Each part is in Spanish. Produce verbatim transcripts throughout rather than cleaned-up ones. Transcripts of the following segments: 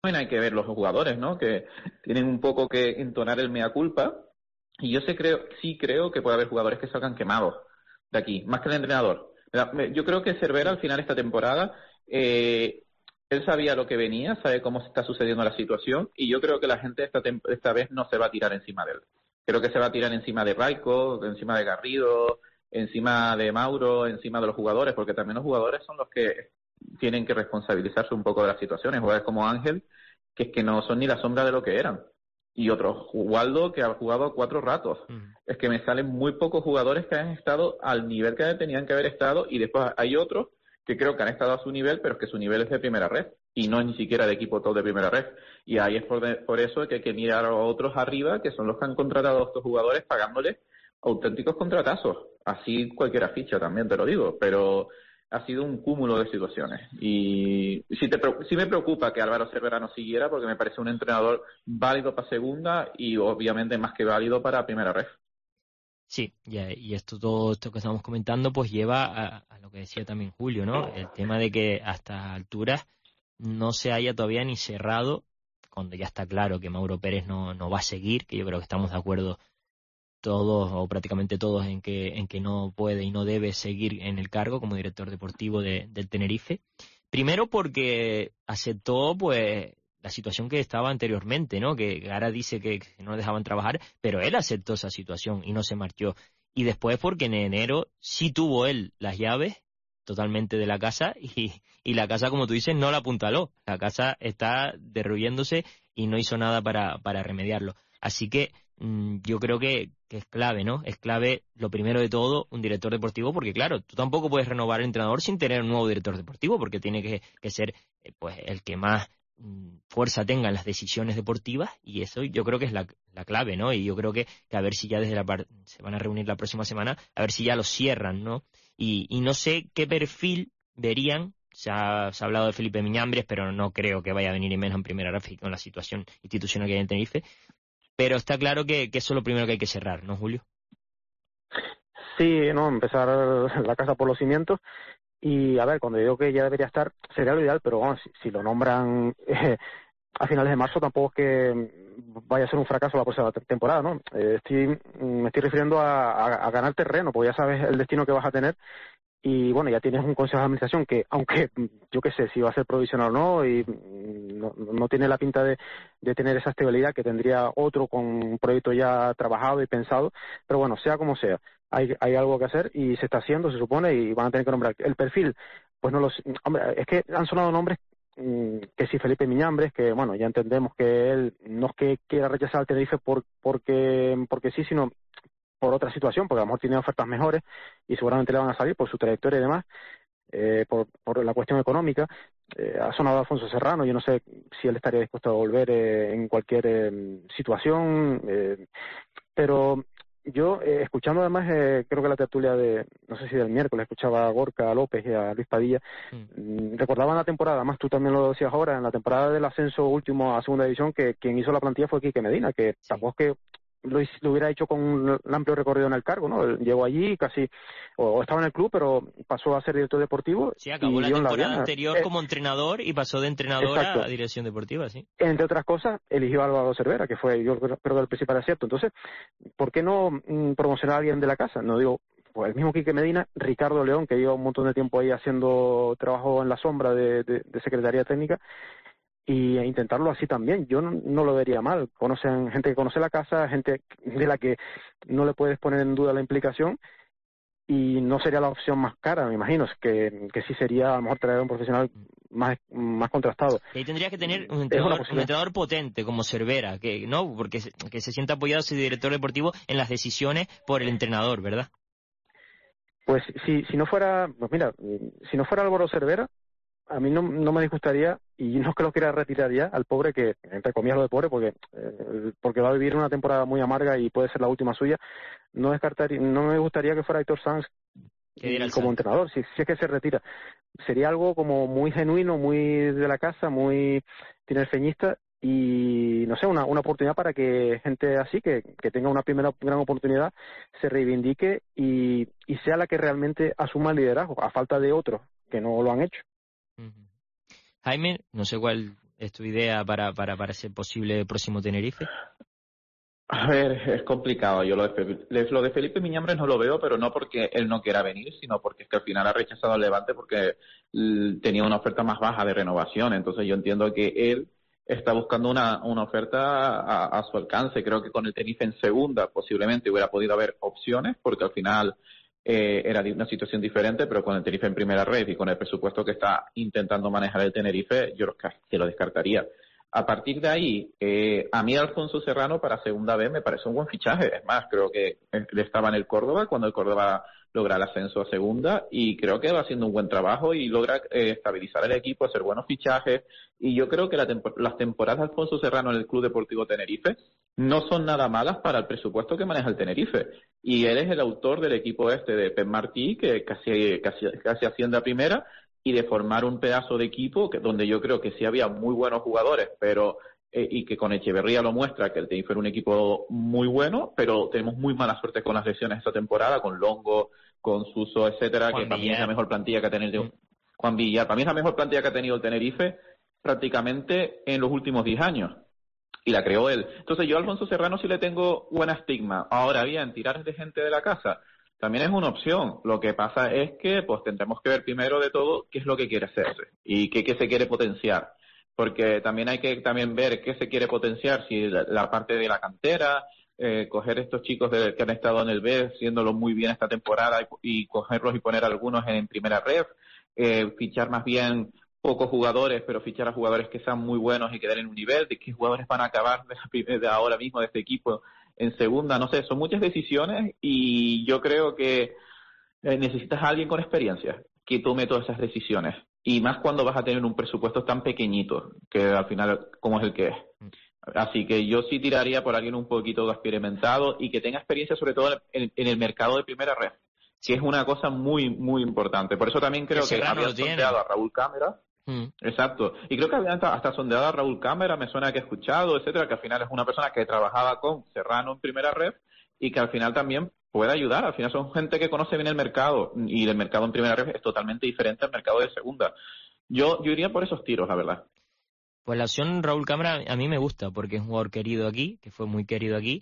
hay que ver los jugadores, ¿no? Que tienen un poco que entonar el mea culpa. Y yo sé, creo, sí creo que puede haber jugadores que salgan quemados de aquí, más que el entrenador. Yo creo que Cervera al final de esta temporada, eh, él sabía lo que venía, sabe cómo se está sucediendo la situación, y yo creo que la gente esta, esta vez no se va a tirar encima de él. Creo que se va a tirar encima de Raico, encima de Garrido, encima de Mauro, encima de los jugadores, porque también los jugadores son los que tienen que responsabilizarse un poco de las situaciones. Jugadores como Ángel, que es que no son ni la sombra de lo que eran. Y otro, Waldo, que ha jugado cuatro ratos. Mm. Es que me salen muy pocos jugadores que han estado al nivel que tenían que haber estado, y después hay otros que creo que han estado a su nivel, pero es que su nivel es de primera red, y no es ni siquiera de equipo top de primera red. Y ahí es por, de, por eso que hay que mirar a otros arriba, que son los que han contratado a estos jugadores pagándoles auténticos contratazos. Así cualquiera ficha también, te lo digo, pero ha sido un cúmulo de situaciones. Y sí, te, sí me preocupa que Álvaro Cervera no siguiera, porque me parece un entrenador válido para segunda y obviamente más que válido para primera red. Sí, y esto, todo esto que estamos comentando pues lleva a, a lo que decía también Julio, ¿no? El tema de que a estas alturas no se haya todavía ni cerrado, cuando ya está claro que Mauro Pérez no, no va a seguir, que yo creo que estamos de acuerdo todos o prácticamente todos en que en que no puede y no debe seguir en el cargo como director deportivo de, del Tenerife. Primero porque aceptó pues la situación que estaba anteriormente, ¿no? Que ahora dice que, que no dejaban trabajar, pero él aceptó esa situación y no se marchó. Y después porque en enero sí tuvo él las llaves totalmente de la casa y, y la casa, como tú dices, no la apuntaló. La casa está derruyéndose y no hizo nada para, para remediarlo. Así que mmm, yo creo que, que es clave, ¿no? Es clave, lo primero de todo, un director deportivo, porque claro, tú tampoco puedes renovar el entrenador sin tener un nuevo director deportivo, porque tiene que, que ser eh, pues el que más mmm, fuerza tenga en las decisiones deportivas, y eso yo creo que es la, la clave, ¿no? Y yo creo que, que a ver si ya desde la par- se van a reunir la próxima semana, a ver si ya lo cierran, ¿no? Y, y no sé qué perfil verían. Se ha, se ha hablado de Felipe Miñambres, pero no creo que vaya a venir y menos en primera red con la situación institucional que hay en Tenerife. Pero está claro que, que eso es lo primero que hay que cerrar, ¿no, Julio? Sí, no, empezar la casa por los cimientos. Y a ver, cuando digo que ya debería estar, sería lo ideal, pero bueno, si, si lo nombran eh, a finales de marzo, tampoco es que vaya a ser un fracaso la próxima temporada, ¿no? Eh, estoy, me estoy refiriendo a, a, a ganar terreno, porque ya sabes el destino que vas a tener. Y bueno, ya tienes un consejo de administración que, aunque yo qué sé si va a ser provisional o no, y no, no tiene la pinta de, de tener esa estabilidad que tendría otro con un proyecto ya trabajado y pensado, pero bueno, sea como sea, hay, hay algo que hacer y se está haciendo, se supone, y van a tener que nombrar. El perfil, pues no lo sé. Hombre, es que han sonado nombres que sí, Felipe Miñambres, que bueno, ya entendemos que él no es que quiera rechazar al Tenerife por, porque, porque sí, sino por otra situación, porque a lo mejor tiene ofertas mejores y seguramente le van a salir por su trayectoria y demás, eh, por, por la cuestión económica. Eh, ha sonado Alfonso Serrano, yo no sé si él estaría dispuesto a volver eh, en cualquier eh, situación, eh, pero yo, eh, escuchando además, eh, creo que la tertulia de, no sé si del miércoles, escuchaba a Gorka López y a Luis Padilla, mm. recordaban la temporada, además tú también lo decías ahora, en la temporada del ascenso último a segunda división, que quien hizo la plantilla fue Quique Medina, que sí. Tampoco es que Lo, lo hubiera hecho con un amplio recorrido en el cargo, ¿no? Él llegó allí casi, o, o estaba en el club, pero pasó a ser director deportivo. Sí, acabó y la dio temporada la anterior eh, como entrenador y pasó de entrenador exacto. a dirección deportiva, sí. Entre otras cosas, eligió a Álvaro Cervera, que fue, yo creo, creo que el principal acierto. Entonces, ¿por qué no mm, promocionar a alguien de la casa? No digo, pues el mismo Quique Medina, Ricardo León, que lleva un montón de tiempo ahí haciendo trabajo en la sombra de, de, de Secretaría Técnica, y intentarlo así también. Yo no, no lo vería mal. Conocen gente que conoce la casa, gente de la que no le puedes poner en duda la implicación, y no sería la opción más cara, me imagino, que, que sí sería a lo mejor traer a un profesional más, más contrastado. Y ahí tendrías que tener un entrenador, un entrenador potente como Cervera, que no, porque se, que se sienta apoyado ese director deportivo en las decisiones por el entrenador, ¿verdad? Pues si, si no fuera, pues mira, si no fuera Álvaro Cervera, a mí no, no me disgustaría, y no es que lo quiera retirar ya, al pobre, que entre comillas lo de pobre, porque eh, porque va a vivir una temporada muy amarga y puede ser la última suya, no descartaría, no me gustaría que fuera Héctor Sanz como salto. Entrenador, si, si es que se retira. Sería algo como muy genuino, muy de la casa, muy tinerfeñista, y no sé, una, una oportunidad para que gente así, que, que tenga una primera gran oportunidad, se reivindique y, y sea la que realmente asuma el liderazgo, a falta de otros que no lo han hecho. Uh-huh. Jaime, no sé cuál es tu idea para, para, para ese posible próximo Tenerife? A ver, es complicado. Yo lo de, Felipe, lo de Felipe Miñambres no lo veo, pero no porque él no quiera venir, sino porque es que al final ha rechazado el Levante porque tenía una oferta más baja de renovación. Entonces yo entiendo que él está buscando una, una oferta a, a su alcance. Creo que con el Tenerife en segunda posiblemente hubiera podido haber opciones, porque al final eh, era una situación diferente, pero con el Tenerife en primera red y con el presupuesto que está intentando manejar el Tenerife, yo que lo descartaría. A partir de ahí, eh, a mí Alfonso Serrano para segunda vez me parece un buen fichaje. Es más, creo que él estaba en el Córdoba cuando el Córdoba logra el ascenso a segunda y creo que va haciendo un buen trabajo y logra eh, estabilizar el equipo, hacer buenos fichajes. Y yo creo que la tempo- las temporadas de Alfonso Serrano en el Club Deportivo Tenerife no son nada malas para el presupuesto que maneja el Tenerife. Y él es el autor del equipo este de Pep Martí, que casi, casi, casi asciende a primera, y de formar un pedazo de equipo que, donde yo creo que sí había muy buenos jugadores, pero eh, y que con Echeverría lo muestra, que el Tenerife era un equipo muy bueno, pero tenemos muy mala suerte con las lesiones esta temporada, con Longo, con Suso, etcétera, Juan que para mí es Villar. la mejor plantilla que ha tenido Mm. Juan Villar, para mí es la mejor plantilla que ha tenido el Tenerife prácticamente en los últimos diez años. Y la creó él. Entonces yo a Alfonso Serrano sí le tengo buena estigma. Ahora bien, tirar de gente de la casa también es una opción. Lo que pasa es que pues tendremos que ver primero de todo qué es lo que quiere hacerse y qué, qué se quiere potenciar. Porque también hay que también ver qué se quiere potenciar, si la, la parte de la cantera, eh, coger estos chicos de, que han estado en el B, haciéndolo muy bien esta temporada y, y cogerlos y poner algunos en primera red, eh, fichar más bien pocos jugadores, pero fichar a jugadores que sean muy buenos y que den en un nivel, de qué jugadores van a acabar de, de ahora mismo de este equipo en segunda, no sé, son muchas decisiones y yo creo que eh, necesitas a alguien con experiencia que tome todas esas decisiones. Y más cuando vas a tener un presupuesto tan pequeñito, que al final como es el que es. Así que yo sí tiraría por alguien un poquito experimentado y que tenga experiencia sobre todo en, en el mercado de primera red, que es una cosa muy, muy importante. Por eso también creo que, que habían sondeado a Raúl Cámara. Mm. Exacto. Y creo que habían hasta, hasta sondeado a Raúl Cámara, me suena que he escuchado, etcétera, que al final es una persona que trabajaba con Serrano en primera red y que al final también puede ayudar. Al final son gente que conoce bien el mercado y el mercado en primera red es totalmente diferente al mercado de segunda. Yo, yo iría por esos tiros, la verdad. Pues la opción Raúl Cámara a mí me gusta porque es un jugador querido aquí, que fue muy querido aquí,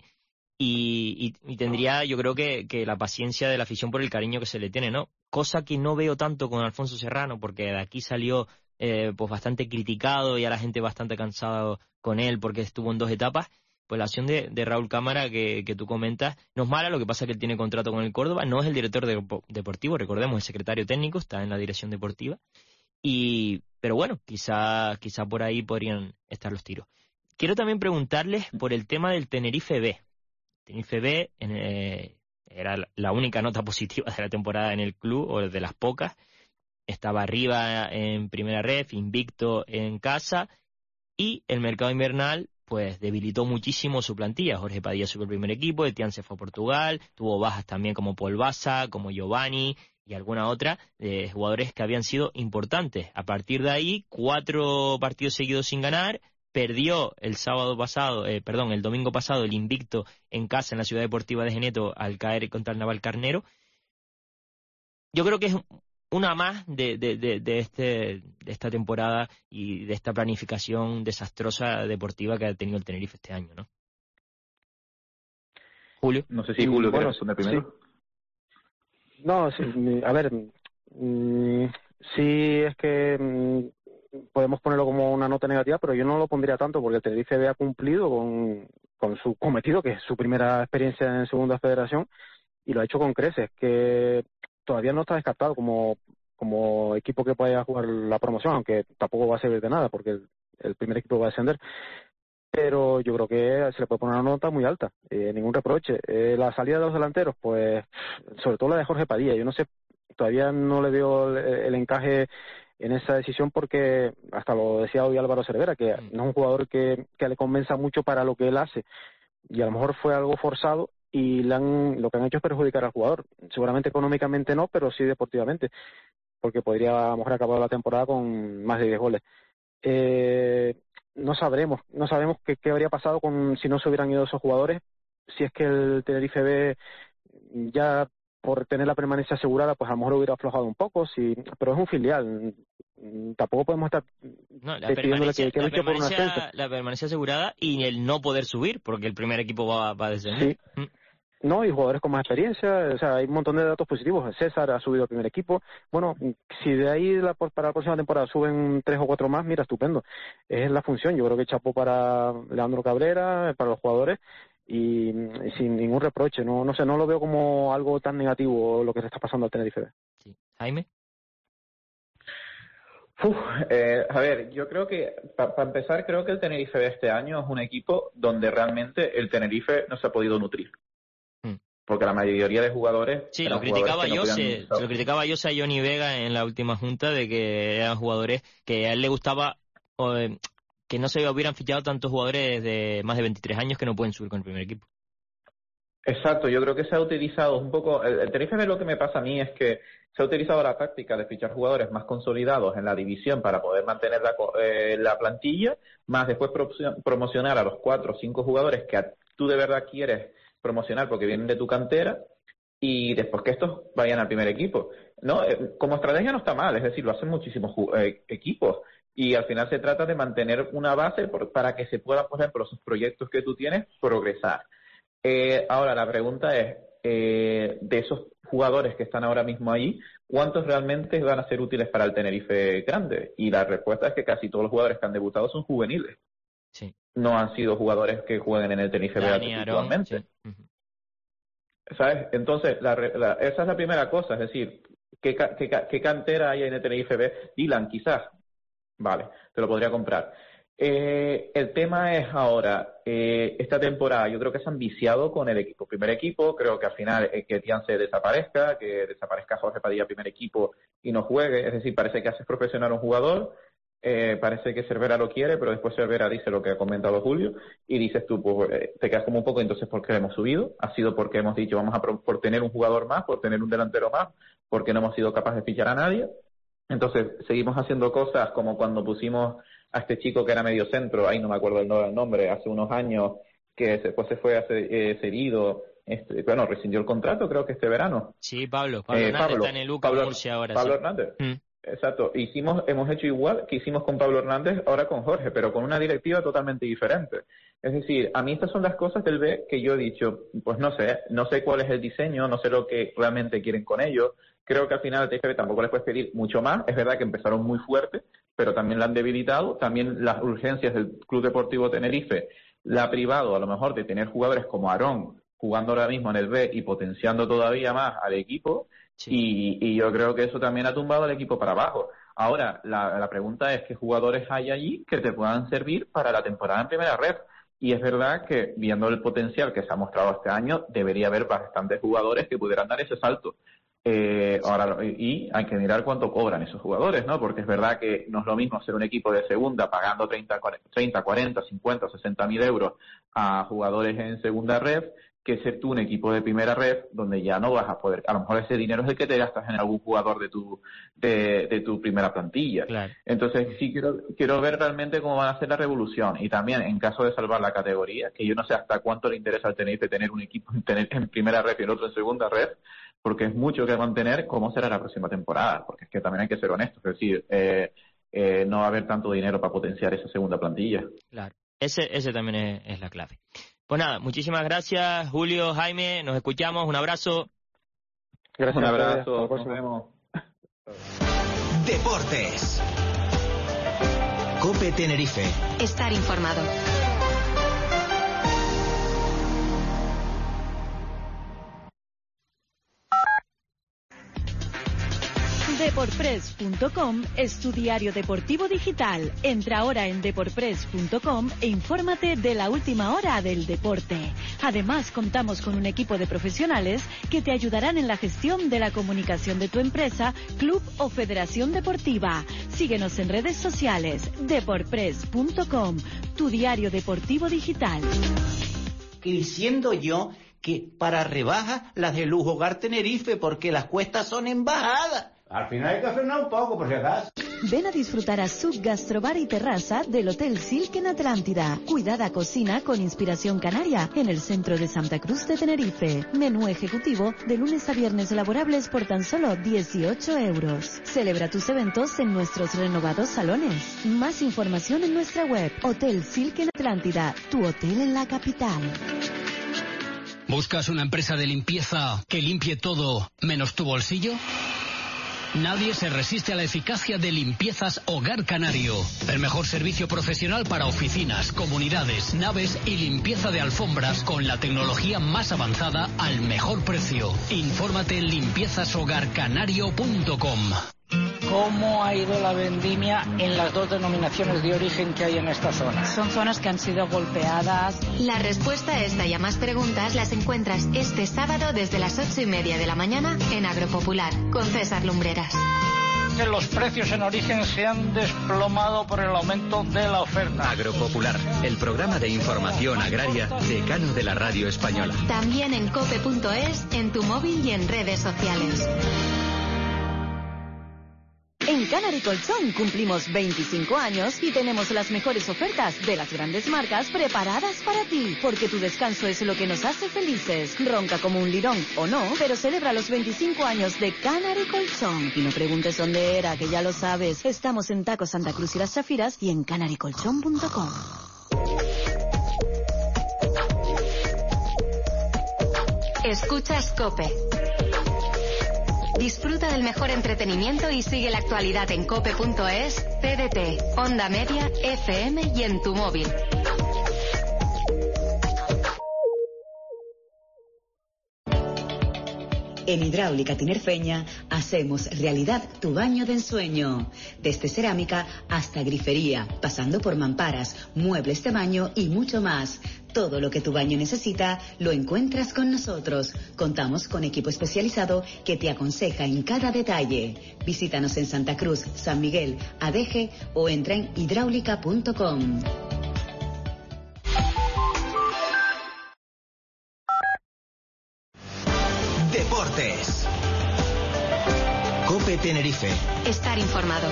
y, y, y tendría yo creo que, que la paciencia de la afición por el cariño que se le tiene, ¿no? Cosa que no veo tanto con Alfonso Serrano, porque de aquí salió eh, pues bastante criticado y a la gente bastante cansado con él porque estuvo en dos etapas. Pues la opción de, de Raúl Cámara que, que tú comentas no es mala, lo que pasa es que él tiene contrato con el Córdoba, no es el director de, deportivo, recordemos, el secretario técnico, está en la dirección deportiva. Y, pero bueno, quizá, quizá por ahí podrían estar los tiros. Quiero también preguntarles por el tema del Tenerife B. Tenerife B eh, era la única nota positiva de la temporada en el club, o de las pocas. Estaba arriba en primera ref, invicto en casa, y el mercado invernal pues debilitó muchísimo su plantilla. Jorge Padilla subió el primer equipo, Etienne se fue a Portugal, tuvo bajas también como Paul Baza, como Giovanni y alguna otra, de jugadores que habían sido importantes. A partir de ahí, cuatro partidos seguidos sin ganar, perdió el sábado pasado, eh, perdón, el domingo pasado el invicto en casa en la Ciudad Deportiva de Geneto al caer contra el Navalcarnero. Yo creo que es una más de, de, de, de, este, de esta temporada y de esta planificación desastrosa deportiva que ha tenido el Tenerife este año, ¿no? Julio. No sé si Julio bueno, quiere responder primero. Sí. No, sí, a ver, sí es que podemos ponerlo como una nota negativa, pero yo no lo pondría tanto porque el Tenerife B ha cumplido con, con su cometido, que es su primera experiencia en segunda federación, y lo ha hecho con creces, que todavía no está descartado como, como equipo que vaya jugar la promoción, aunque tampoco va a servir de nada porque el, el primer equipo va a descender. Pero yo creo que se le puede poner una nota muy alta, eh, ningún reproche. Eh, la salida de los delanteros, pues sobre todo la de Jorge Padilla, yo no sé, todavía no le veo el, el encaje en esa decisión porque, hasta lo decía hoy Álvaro Cervera, que no es un jugador que, que le convenza mucho para lo que él hace, y a lo mejor fue algo forzado y le han, lo que han hecho es perjudicar al jugador. Seguramente económicamente no, pero sí deportivamente, porque podría a lo mejor acabar la temporada con más de diez goles. Eh, no sabremos, no sabemos qué, qué habría pasado con si no se hubieran ido esos jugadores, si es que el Tenerife B ya por tener la permanencia asegurada, pues a lo mejor hubiera aflojado un poco, sí, pero es un filial, tampoco podemos estar no, la pidiéndole permanencia, que, que la, luche por un ascenso. permanencia, la permanencia asegurada y el no poder subir, porque el primer equipo va, va a descender. Sí. Mm. No, y jugadores con más experiencia, o sea, hay un montón de datos positivos. César ha subido al primer equipo. Bueno, si de ahí la, para la próxima temporada suben tres o cuatro más, mira, estupendo. Es la función, yo creo que chapó para Leandro Cabrera, para los jugadores, y, y sin ningún reproche. No no sé, no lo veo como algo tan negativo lo que se está pasando al Tenerife B. Sí. Jaime. Uf, eh, a ver, yo creo que, para pa empezar, creo que el Tenerife de este año es un equipo donde realmente el Tenerife no se ha podido nutrir. Mm. Porque la mayoría de jugadores... Sí, lo criticaba yo, se, lo criticaba yo a Johnny Vega en la última junta, de que eran jugadores que a él le gustaba, o, eh, que no se hubieran fichado tantos jugadores de más de veintitrés años que no pueden subir con el primer equipo. Exacto, yo creo que se ha utilizado un poco... El, el Tenerife B, lo que me pasa a mí es que se ha utilizado la táctica de fichar jugadores más consolidados en la división para poder mantener la, eh, la plantilla, más después pro, promocionar a los cuatro o cinco jugadores que a, tú de verdad quieres promocionar porque vienen de tu cantera, y después que estos vayan al primer equipo. No, eh, como estrategia no está mal, es decir, lo hacen muchísimos eh, equipos, y al final se trata de mantener una base por, para que se puedan, por ejemplo, esos proyectos que tú tienes, progresar. Eh, ahora, la pregunta es, eh, de esos jugadores que están ahora mismo ahí, ¿cuántos realmente van a ser útiles para el Tenerife grande? Y la respuesta es que casi todos los jugadores que han debutado son juveniles. Sí. No han sido jugadores que jueguen en el Tenerife B actualmente. Sí. Uh-huh. ¿Sabes? Entonces, la, la, esa es la primera cosa, es decir, ¿qué, qué, qué cantera hay en el Tenerife B? Dylan, quizás. Vale, te lo podría comprar. Eh, el tema es ahora, eh, esta temporada yo creo que se han viciado con el equipo. Primer equipo, creo que al final eh, que Tian se desaparezca, que desaparezca Jorge Padilla primer equipo y no juegue. Es decir, parece que haces profesional a un jugador, eh, parece que Cervera lo quiere, pero después Cervera dice lo que ha comentado Julio y dices tú, pues eh, te quedas como un poco, entonces ¿por qué hemos subido? Ha sido porque hemos dicho vamos a pro por tener un jugador más, por tener un delantero más, porque no hemos sido capaces de fichar a nadie. Entonces seguimos haciendo cosas como cuando pusimos a este chico que era medio centro, ahí no me acuerdo el nombre, hace unos años, que después se fue a ser, eh, cedido, este, bueno, rescindió el contrato creo que este verano. Sí, Pablo, Pablo eh, Hernández Pablo, está en el Luca Pablo, Murcia ahora. Pablo sí. Hernández, mm. exacto, hicimos, hemos hecho igual que hicimos con Pablo Hernández, ahora con Jorge, pero con una directiva totalmente diferente. Es decir, a mí estas son las cosas del B que yo he dicho, pues no sé, no sé cuál es el diseño, no sé lo que realmente quieren con ellos. Creo que al final al T F B tampoco les puedes pedir mucho más. Es verdad que empezaron muy fuerte, pero también la han debilitado. También las urgencias del Club Deportivo Tenerife la ha privado a lo mejor de tener jugadores como Aarón jugando ahora mismo en el B y potenciando todavía más al equipo. Sí. Y, y yo creo que eso también ha tumbado al equipo para abajo. Ahora, la, la pregunta es qué jugadores hay allí que te puedan servir para la temporada en primera red. Y es verdad que, viendo el potencial que se ha mostrado este año, debería haber bastantes jugadores que pudieran dar ese salto. Eh, ahora, y hay que mirar cuánto cobran esos jugadores, ¿no? Porque es verdad que no es lo mismo ser un equipo de segunda pagando treinta, cuarenta, cincuenta, sesenta mil euros a jugadores en segunda red que ser tú un equipo de primera red donde ya no vas a poder, a lo mejor ese dinero es el que te gastas en algún jugador de tu de, de tu primera plantilla. Claro. Entonces sí quiero quiero ver realmente cómo van a hacer la revolución, y también en caso de salvar la categoría, que yo no sé hasta cuánto le interesa al Tenerife tener un equipo en, tener, en primera red y el otro en segunda red, porque es mucho que mantener. ¿Cómo será la próxima temporada? Porque es que también hay que ser honestos, es decir, eh, eh, no va a haber tanto dinero para potenciar esa segunda plantilla. Claro, ese ese también es, es la clave. Pues nada, muchísimas gracias, Julio, Jaime, nos escuchamos, un abrazo. Gracias, un abrazo, nos vemos. Deportes. COPE Tenerife. Estar informado. Deportpress punto com es tu diario deportivo digital. Entra ahora en Deportpress punto com e infórmate de la última hora del deporte. Además, contamos con un equipo de profesionales que te ayudarán en la gestión de la comunicación de tu empresa, club o federación deportiva. Síguenos en redes sociales. Deportpress punto com, tu diario deportivo digital. Diciendo yo que para rebajas las de Lujo Hogar Tenerife, porque las cuestas son en bajada. Al final hay que frenar un poco, por si acaso. Ven a disfrutar a Sub Gastrobar y Terraza del Hotel Silk en Atlántida. Cuidada cocina con inspiración canaria en el centro de Santa Cruz de Tenerife. Menú ejecutivo de lunes a viernes laborables por tan solo dieciocho euros. Celebra tus eventos en nuestros renovados salones. Más información en nuestra web. Hotel Silk en Atlántida, tu hotel en la capital. ¿Buscas una empresa de limpieza que limpie todo menos tu bolsillo? Nadie se resiste a la eficacia de Limpiezas Hogar Canario. El mejor servicio profesional para oficinas, comunidades, naves y limpieza de alfombras con la tecnología más avanzada al mejor precio. Infórmate en limpiezas hogar canario punto com. ¿Cómo ha ido la vendimia en las dos denominaciones de origen que hay en esta zona? Son zonas que han sido golpeadas. La respuesta a esta y a más preguntas las encuentras este sábado desde las ocho y media de la mañana en Agropopular, con César Lumbreras. Que los precios en origen se han desplomado por el aumento de la oferta. Agropopular, el programa de información agraria decano de la radio española. También en cope punto es, en tu móvil y en redes sociales. En Canary Colchón cumplimos veinticinco años y tenemos las mejores ofertas de las grandes marcas preparadas para ti, porque tu descanso es lo que nos hace felices. Ronca como un lirón o no, pero celebra los veinticinco años de Canary Colchón. Y no preguntes dónde era, que ya lo sabes. Estamos en Taco Santa Cruz y Las Chafiras y en canary colchón punto com. Escuchas COPE. Disfruta del mejor entretenimiento y sigue la actualidad en cope punto es, T D T, Onda Media, F M y en tu móvil. En Hidráulica Tinerfeña hacemos realidad tu baño de ensueño. Desde cerámica hasta grifería, pasando por mamparas, muebles de baño y mucho más. Todo lo que tu baño necesita lo encuentras con nosotros. Contamos con equipo especializado que te aconseja en cada detalle. Visítanos en Santa Cruz, San Miguel, Adeje o entra en hidráulica punto com. Deportes. COPE Tenerife. Estar informado.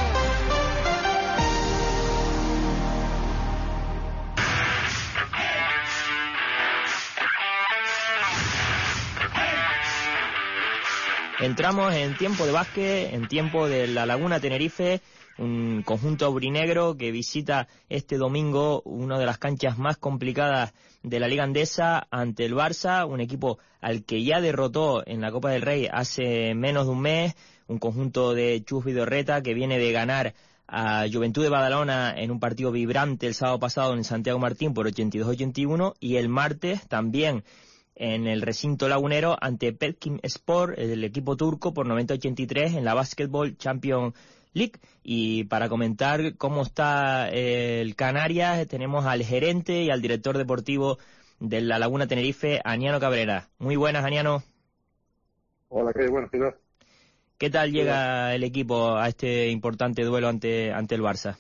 Entramos en tiempo de básquet, en tiempo de la Laguna Tenerife, un conjunto aurinegro que visita este domingo una de las canchas más complicadas de la Liga Andesa ante el Barça, un equipo al que ya derrotó en la Copa del Rey hace menos de un mes, un conjunto de Chus Vidorreta que viene de ganar a Juventud de Badalona en un partido vibrante el sábado pasado en Santiago Martín por ochenta y dos a ochenta y uno, y el martes también en el recinto lagunero ante Petkim Sport, el equipo turco, por noventa a ochenta y tres en la Basketball Champions League. Y para comentar cómo está el Canarias tenemos al gerente y al director deportivo de la Laguna Tenerife, Aniano Cabrera. Muy buenas, Aniano. Hola, qué buenas, ¿qué ¿Qué tal llega el equipo a este importante duelo ante ante el Barça?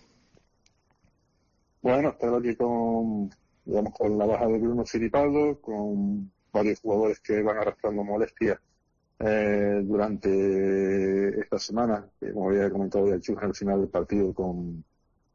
Bueno, estaba aquí con, digamos, con la baja de Bruno Filipaldo, con varios jugadores que van arrastrando molestias eh, durante esta semana, que como había comentado ya Chus al final del partido con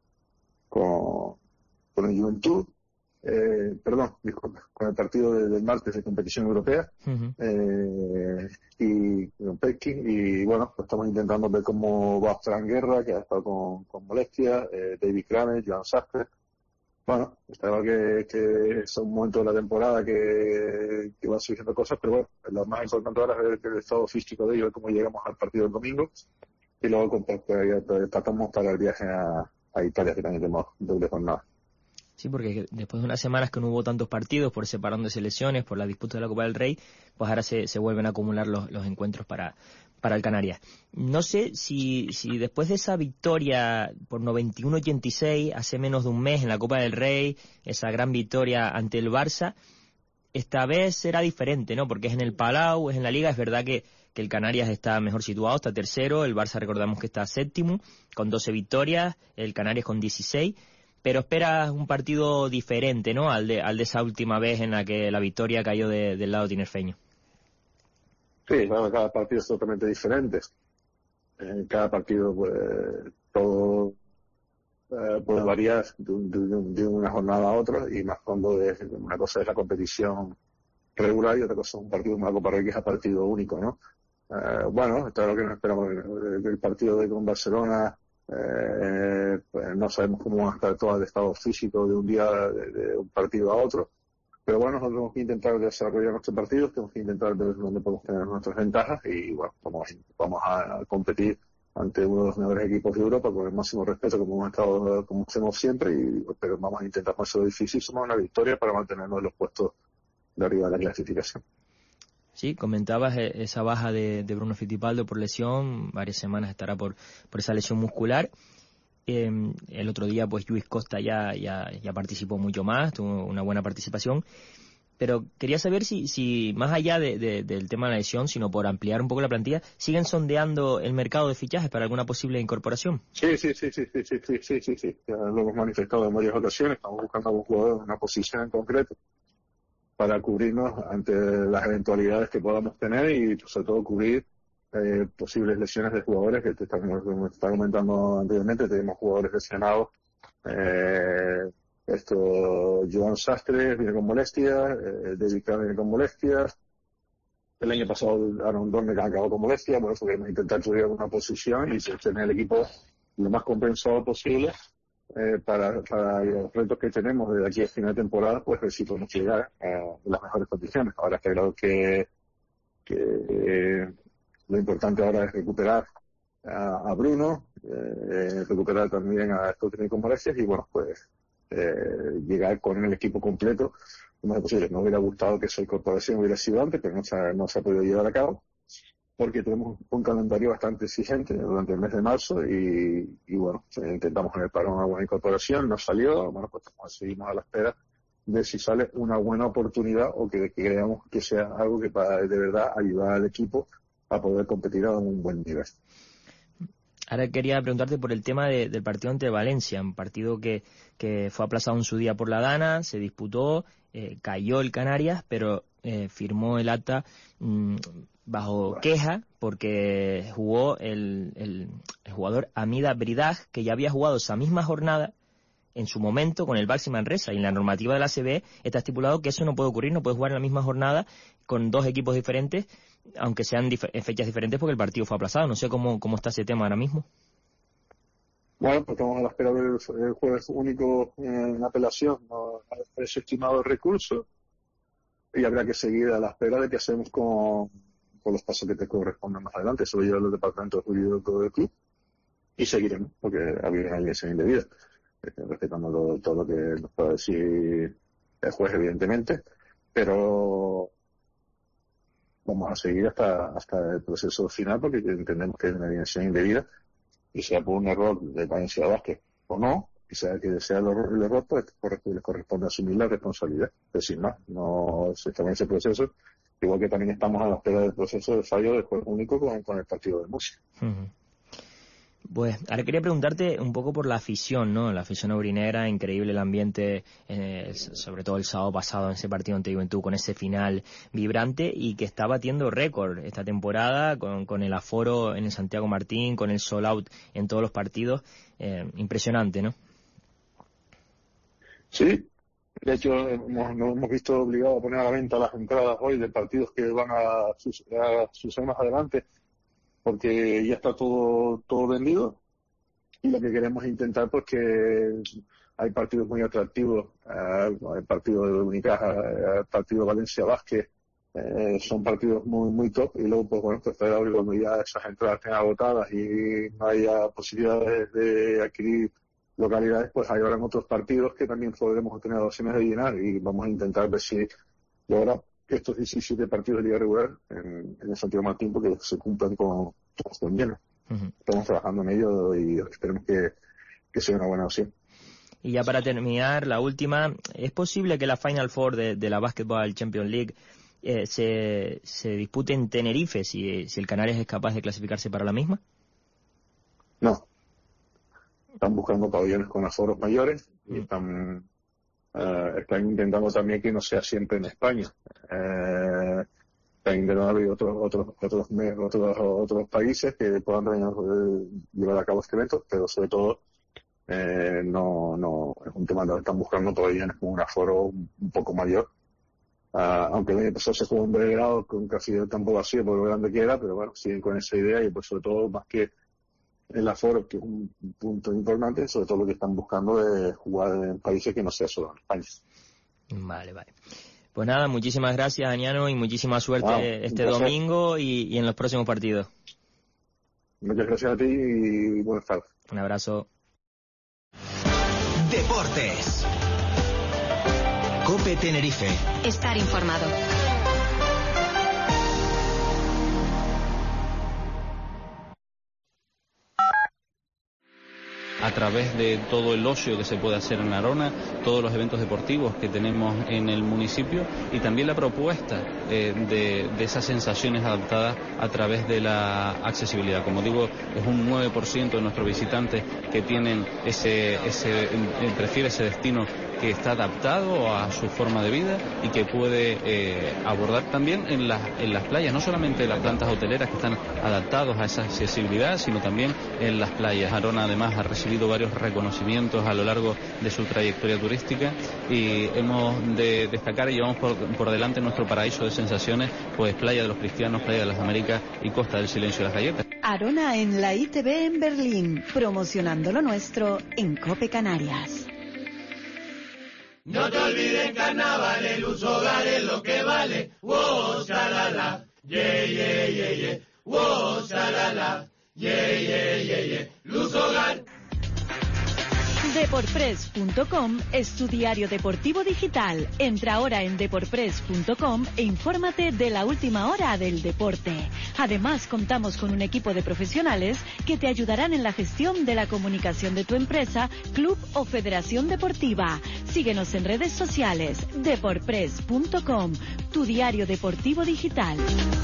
con, con el Juventud, eh, perdón, disculpa, con el partido de, del martes de competición europea, uh-huh. eh, y con Pekin, y bueno, pues estamos intentando ver cómo va Fran Guerra, que ha estado con, con molestias, eh, David Kramer, Joan Sastre. Bueno, estaba que, que es un momento de la temporada que, que van surgiendo cosas, pero bueno, lo más importante ahora es ver el estado físico de ellos, cómo llegamos al partido del domingo, y luego pues, pues, tratamos para el viaje a, a Italia, que también tenemos doble jornada. Sí, porque después de unas semanas que no hubo tantos partidos por separando de selecciones, por la disputa de la Copa del Rey, pues ahora se, se vuelven a acumular los, los encuentros para, para el Canarias. No sé si, si después de esa victoria por noventa y uno a ochenta y seis, hace menos de un mes en la Copa del Rey, esa gran victoria ante el Barça, esta vez será diferente, ¿no? Porque es en el Palau, es en la Liga, es verdad que, que el Canarias está mejor situado, está tercero, el Barça recordamos que está séptimo, con doce victorias, el Canarias con dieciséis, pero esperas un partido diferente, ¿no? Al de, al de esa última vez en la que la victoria cayó de, del lado tinerfeño. Sí, bueno, cada partido es totalmente diferente. en cada partido pues todo eh, puede variar de, de, de una jornada a otra, y más cuando es, una cosa es la competición regular y otra cosa es un partido, una Copa Rey que es a partido único, ¿no? Eh, bueno, esto es lo que nos esperamos del partido de con Barcelona. Eh, pues no sabemos cómo van a estar todo el estado físico de un día, de, de un partido a otro, pero bueno, nosotros tenemos que intentar desarrollar nuestros partidos, tenemos que intentar ver dónde podemos tener nuestras ventajas, y bueno, vamos, vamos a competir ante uno de los mejores equipos de Europa con el máximo respeto, como hemos estado, como hacemos siempre, y pero vamos a intentar hacerlo difícil, somos una victoria para mantenernos en los puestos de arriba de la clasificación. Sí, comentabas esa baja de, de Bruno Fittipaldo por lesión, varias semanas estará por, por esa lesión muscular. Eh, el otro día, pues, Lluís Costa ya, ya, ya participó mucho más, tuvo una buena participación. Pero quería saber si, si más allá de, de, del tema de la lesión, sino por ampliar un poco la plantilla, ¿siguen sondeando el mercado de fichajes para alguna posible incorporación? Sí, sí, sí, sí, sí, sí, sí, sí, sí, sí. Ya lo hemos manifestado en varias ocasiones, estamos buscando a un jugador en una posición en concreto para cubrirnos ante las eventualidades que podamos tener y sobre todo cubrir eh, posibles lesiones de jugadores que te estamos, como te estaba comentando anteriormente. Tenemos jugadores lesionados, eh, esto Joan Sastre viene con molestias, eh, David Kahn viene con molestias, el año pasado Aaron Dorne acabó con molestias, por eso queremos intentar cubrir alguna posición y tener el equipo lo más compensado posible. Eh, para, para los retos que tenemos desde aquí a final de temporada, pues ver si podemos llegar a las mejores condiciones. Ahora está claro que, que eh, lo importante ahora es recuperar a, a Bruno, eh, recuperar también a estos técnicos molestias y bueno, pues eh, llegar con el equipo completo lo más posible. Nos hubiera gustado que esa incorporación hubiera sido antes, pero no se ha, no se ha podido llevar a cabo, porque tenemos un calendario bastante exigente durante el mes de marzo y, y bueno, intentamos en el parón una buena incorporación, no salió, bueno, pues seguimos a la espera de si sale una buena oportunidad o que, que creamos que sea algo que para de verdad ayudar al equipo a poder competir a un buen nivel. Ahora quería preguntarte por el tema de, del partido ante Valencia, un partido que, que fue aplazado en su día por la Dana, se disputó, eh, cayó el Canarias, pero eh, firmó el acta mmm, bajo queja porque jugó el, el, el jugador Amida Bridaj, que ya había jugado esa misma jornada en su momento con el Baxi Manresa, y en la normativa de la A C B está estipulado que eso no puede ocurrir, no puede jugar en la misma jornada con dos equipos diferentes, aunque sean dif- en fechas diferentes porque el partido fue aplazado. No sé cómo, cómo está ese tema ahora mismo. Bueno, pues estamos a la espera del el jueves único en apelación, ¿no? Ha desestimado el recurso y habrá que seguir a la espera de qué hacemos con, con los pasos que te correspondan más adelante. Eso lo lleva el departamento jurídico del club y seguiremos, porque había una alineación indebida, eh, respetando todo, todo lo que nos pueda decir el juez, evidentemente, pero vamos a seguir hasta hasta el proceso final, porque entendemos que es una alineación indebida, y sea por un error de Valencia Vázquez o no, y sea que sea el error, el error pues les corresponde asumir la responsabilidad, es sin más, no se está en ese proceso, igual que también estamos a la espera del proceso de fallo del juez único con, con el partido de Murcia. Uh-huh. Pues ahora quería preguntarte un poco por la afición, ¿no? La afición aurinera, increíble el ambiente, eh, sobre todo el sábado pasado en ese partido ante Juventud, con ese final vibrante y que está batiendo récord esta temporada con, con el aforo en el Santiago Martín, con el sold out en todos los partidos. Eh, impresionante, ¿no? Sí, de hecho hemos, nos hemos visto obligados a poner a la venta las entradas hoy de partidos que van a, sus, a suceder más adelante, porque ya está todo todo vendido, y lo que queremos es intentar, pues que hay partidos muy atractivos, eh, el partido de Unicaja, el partido de Valencia Vázquez, eh, son partidos muy muy top, y luego pues bueno, pues cuando ya esas entradas estén agotadas y no haya posibilidades de adquirir localidades, pues hay ahora otros partidos que también podremos tener opciones de llenar, y vamos a intentar ver si logra estos diecisiete partidos de liga regular en, en el Santiago Martín, porque se cumplan con, con lleno. Uh-huh. Estamos trabajando en ello y esperemos que, que sea una buena opción. Y ya para terminar, la última, ¿es posible que la Final Four de, de la Basketball Champions League eh, se, se dispute en Tenerife si, si el Canarias es capaz de clasificarse para la misma? No. Están buscando pabellones con aforos mayores y uh-huh. están... Uh, están intentando también que no sea siempre en España. Uh, también deben haber otros otros otros otros otros países que puedan también eh, llevar a cabo este evento, pero sobre todo eh, no no es un tema que están buscando todavía con un aforo un, un poco mayor. Uh, aunque el año pasado se jugó en Belgrado con casi el campo vacío por lo grande que era, pero bueno, siguen con esa idea y pues sobre todo más que el aforo, que es un punto importante, sobre todo lo que están buscando es jugar en países que no sea solo en España. Vale, vale. Pues nada, muchísimas gracias, Aniano, y muchísima suerte wow, este domingo y, y en los próximos partidos. Muchas gracias a ti y buenas tardes. Un abrazo. Deportes. COPE Tenerife. Estar informado. A través de todo el ocio que se puede hacer en Arona, todos los eventos deportivos que tenemos en el municipio y también la propuesta eh, de, de esas sensaciones adaptadas a través de la accesibilidad. Como digo, es un nueve por ciento de nuestros visitantes que tienen ese, ese eh, prefiere ese destino que está adaptado a su forma de vida y que puede eh, abordar también en las, en las playas, no solamente las plantas hoteleras que están adaptados a esa accesibilidad, sino también en las playas. Arona además ha recibido varios reconocimientos a lo largo de su trayectoria turística y hemos de destacar y llevamos por, por delante nuestro paraíso de sensaciones, pues Playa de los Cristianos, Playa de las Américas y Costa del Silencio y las Galletas. Arona en la I T V en Berlín, promocionando lo nuestro en COPE Canarias. No te olvides, carnaval, el uso hogar es lo que vale. Wow, shalala, yeah, yeah, yeah, yeah. Wow, shalala, yeah, yeah, yeah, yeah. Luz hogar. Deporpress punto com es tu diario deportivo digital. Entra ahora en deporpress punto com e infórmate de la última hora del deporte. Además, contamos con un equipo de profesionales que te ayudarán en la gestión de la comunicación de tu empresa, club o federación deportiva. Síguenos en redes sociales. Deporpress punto com, tu diario deportivo digital.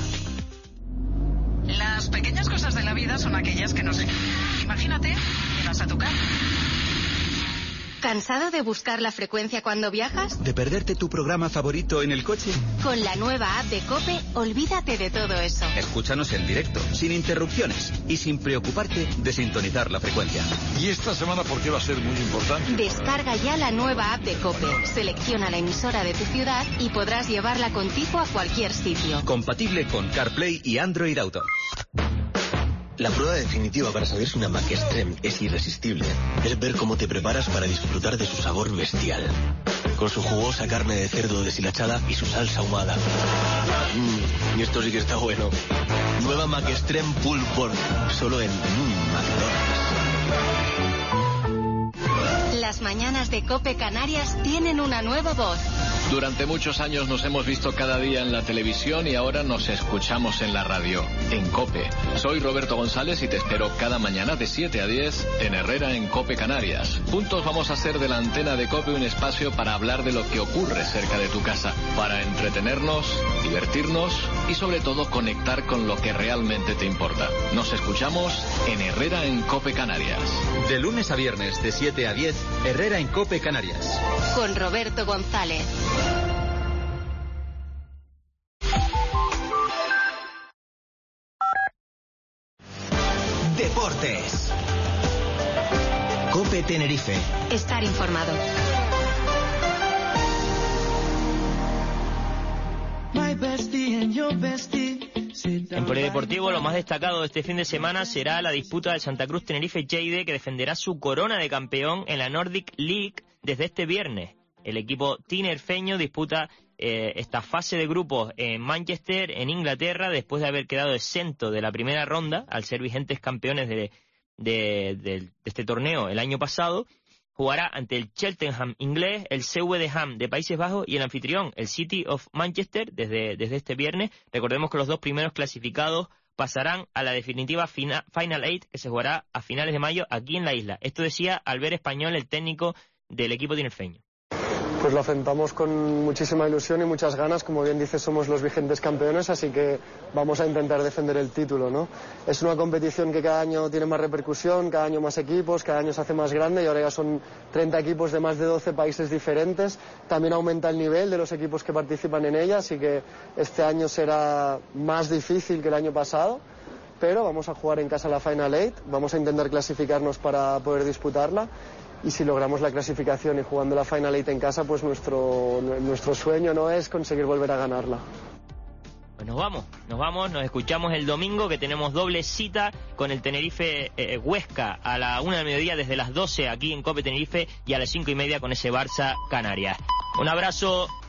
Las pequeñas cosas de la vida son aquellas que no sé. Imagínate, llegas a tu casa. ¿Cansado de buscar la frecuencia cuando viajas? ¿De perderte tu programa favorito en el coche? Con la nueva app de COPE, olvídate de todo eso. Escúchanos en directo, sin interrupciones y sin preocuparte de sintonizar la frecuencia. ¿Y esta semana por qué va a ser muy importante? Descarga ya la nueva app de COPE. Selecciona la emisora de tu ciudad y podrás llevarla contigo a cualquier sitio. Compatible con CarPlay y Android Auto. La prueba definitiva para saber si una Mac Extreme es irresistible es ver cómo te preparas para disfrutar de su sabor bestial. Con su jugosa carne de cerdo deshilachada y su salsa ahumada. Mmm, y esto sí que está bueno. Nueva Mac Extreme Pulled Pork, solo en mmm, McDonald's. Las mañanas de COPE Canarias tienen una nueva voz. Durante muchos años nos hemos visto cada día en la televisión y ahora nos escuchamos en la radio, en COPE. Soy Roberto González y te espero cada mañana de siete a diez en Herrera en COPE Canarias. Juntos vamos a hacer de la antena de COPE un espacio para hablar de lo que ocurre cerca de tu casa, para entretenernos, divertirnos y sobre todo conectar con lo que realmente te importa. Nos escuchamos en Herrera en COPE Canarias. De lunes a viernes de siete a diez, Herrera en COPE Canarias. Con Roberto González. Deportes. COPE Tenerife. Estar informado. En polideportivo, lo más destacado de este fin de semana será la disputa del Santa Cruz Tenerife Lleide, que defenderá su corona de campeón en la Nordic League desde este viernes. El equipo tinerfeño disputa eh, esta fase de grupos en Manchester, en Inglaterra, después de haber quedado exento de la primera ronda, al ser vigentes campeones de, de, de, de este torneo el año pasado. Jugará ante el Cheltenham inglés, el C V de Ham de Países Bajos y el anfitrión, el City of Manchester, desde, desde este viernes. Recordemos que los dos primeros clasificados pasarán a la definitiva fina, Final Eight, que se jugará a finales de mayo aquí en la isla. Esto decía Albert Español, el técnico del equipo tinerfeño. Pues lo afrontamos con muchísima ilusión y muchas ganas. Como bien dices, somos los vigentes campeones, así que vamos a intentar defender el título, ¿no? Es una competición que cada año tiene más repercusión, cada año más equipos, cada año se hace más grande y ahora ya son treinta equipos de más de doce países diferentes. También aumenta el nivel de los equipos que participan en ella, así que este año será más difícil que el año pasado, pero vamos a jugar en casa la Final Eight, vamos a intentar clasificarnos para poder disputarla. Y si logramos la clasificación y jugando la Final Eight en casa, pues nuestro, nuestro sueño no es conseguir volver a ganarla. Pues nos vamos, nos vamos, nos escuchamos el domingo, que tenemos doble cita con el Tenerife eh, Huesca a la una del mediodía desde las doce aquí en COPE Tenerife y a las cinco y media con ese Barça Canarias. Un abrazo.